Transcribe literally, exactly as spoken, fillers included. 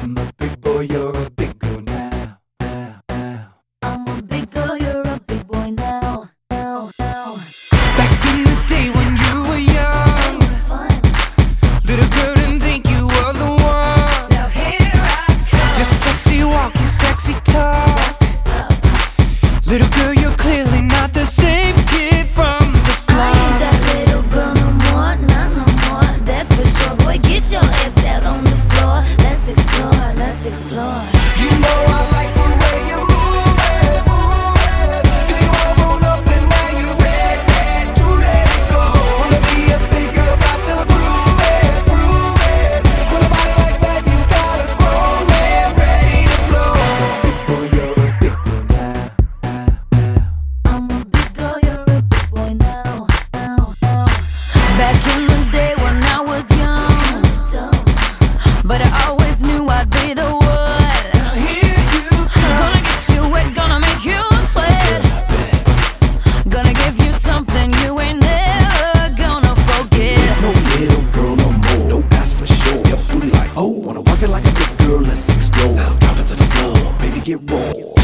I'm a big boy, you're a big girl now. Now, now. I'm a big girl, you're a big boy now. Now, now. Back in the day when you were young, It was fun. little girl didn't think you were the one. Now here I come. Your sexy walk, your sexy talk. That's what's up. Little girl, you're clearly not the same kid from the I block. ain't that little girl no more, not no more. That's for sure. Boy, get your ass out on the floor. Let's explore, let's explore. You know I like the way you move it, move it. You all roll up and now you're ready to let it go. Wanna be a big girl, got to prove it, prove it. With a body like that, you got a grown man ready to blow. Big boy, you're a big girl now. Now, now. I'm a big girl, you're a big boy now. Now, now. Back in the day when I was young, but I always knew I'd be the one. Now here you come. Gonna get you wet, gonna make you sweat. Gonna give you something you ain't never gonna forget. No little girl no more, no, that's for sure. Your booty like, oh, wanna work it like a big girl, let's explore. Now drop it to the floor, baby, get raw.